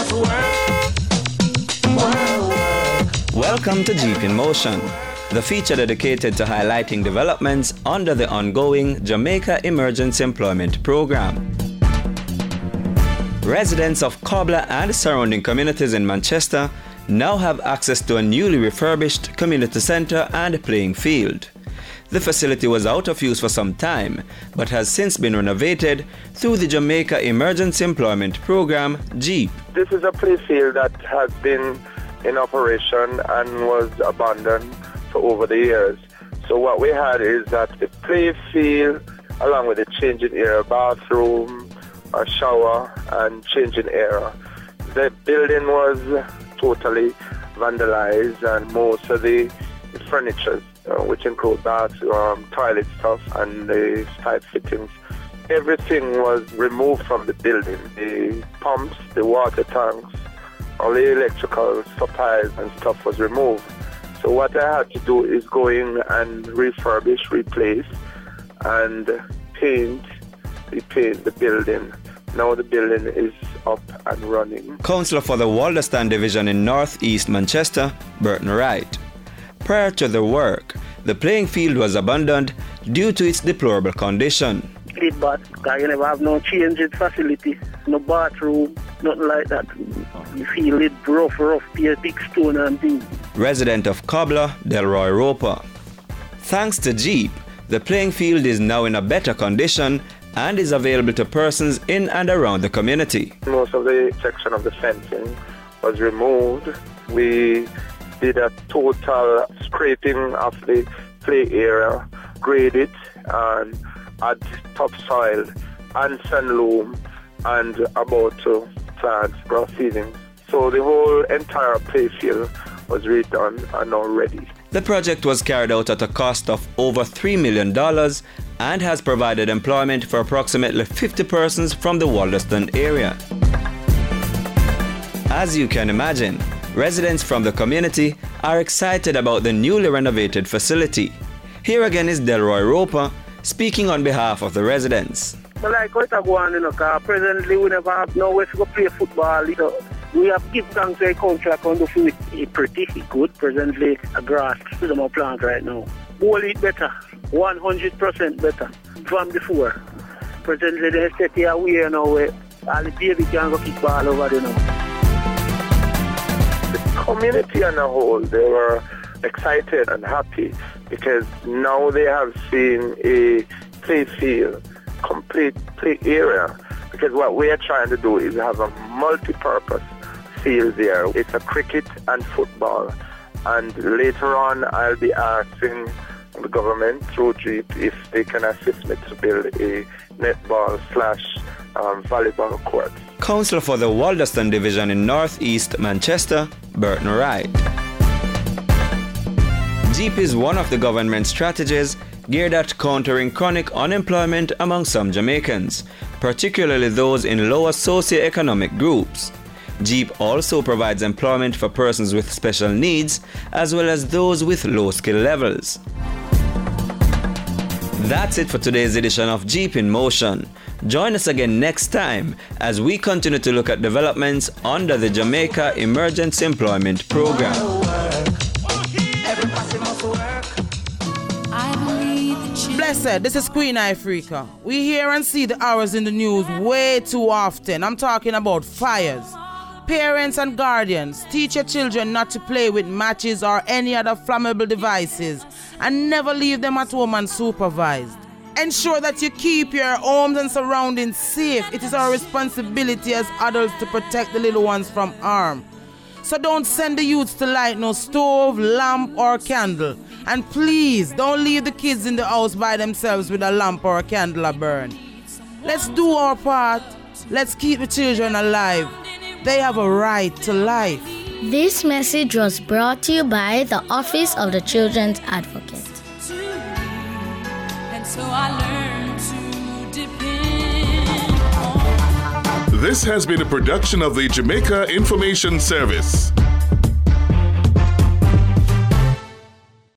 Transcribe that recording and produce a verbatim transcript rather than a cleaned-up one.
must work. Welcome to Jeep in Motion, the feature dedicated to highlighting developments under the ongoing Jamaica Emergency Employment Program. Residents of Cobbler and surrounding communities in Manchester now have access to a newly refurbished community centre and playing field. The facility was out of use for some time, but has since been renovated through the Jamaica Emergency Employment Program, JEEP. This is a play field that has been in operation and was abandoned for over the years. So what we had is that the play field, along with the changing area, bathroom, a shower, and changing area. The building was totally vandalized, and most of the furniture, uh, which include bathroom, toilet stuff, and the pipe fittings, everything was removed from the building. The pumps, the water tanks, all the electrical supplies and stuff was removed. So what I had to do is go in and refurbish, replace, and paint, repaint the building. Now the building is up and running. Councillor for the Walderston Division in North East Manchester, Burton Wright. Prior to the work, the playing field was abandoned due to its deplorable condition. It bad, because you never have no changing facility, no bathroom, nothing like that. You feel it rough, rough, big stone and things. Resident of Cobbler, Delroy Roper. Thanks to JEEP, the playing field is now in a better condition and is available to persons in and around the community. Most of the section of the fencing was removed. We did a total scraping of the play area, grade it, and add topsoil and sand loam and about to plant grass seedings. So the whole entire play field was redone and now ready. The project was carried out at a cost of over three million dollars and has provided employment for approximately fifty persons from the Walderston area. As you can imagine, residents from the community are excited about the newly renovated facility. Here again is Delroy Roper speaking on behalf of the residents. But like what I go on, you know, because presently we never have no way to go play football. So we have to give thanks to the country and do it. It's pretty good. Presently, a grass is on my plant right now. Whole it better, one hundred percent better from before. Presently, they set here away now where all the baby can go kick ball over there now. The community on a whole, they were excited and happy because now they have seen a play field, complete play area, because what we are trying to do is have a multi-purpose field there. It's a cricket and football, and later on I'll be asking the government through JEEP if they can assist me to build a netball slash um, volleyball court. Councillor for the Walderston Division in North East Manchester, Burton Wright. JEEP is one of the government strategies geared at countering chronic unemployment among some Jamaicans, particularly those in lower socioeconomic groups. JEEP also provides employment for persons with special needs as well as those with low skill levels. That's it for today's edition of JEEP in Motion. Join us again next time as we continue to look at developments under the Jamaica Emergency Employment Program. Blessed, this is Queen Ifrica. We hear and see the hours in the news way too often. I'm talking about fires. Parents and guardians, teach your children not to play with matches or any other flammable devices and never leave them at home unsupervised. Ensure that you keep your homes and surroundings safe. It is our responsibility as adults to protect the little ones from harm. So don't send the youths to light no stove, lamp or candle. And please don't leave the kids in the house by themselves with a lamp or a candle a burn. Let's do our part. Let's keep the children alive. They have a right to life. This message was brought to you by the Office of the Children's Advocate. And so I learned to depend on. This has been a production of the Jamaica Information Service.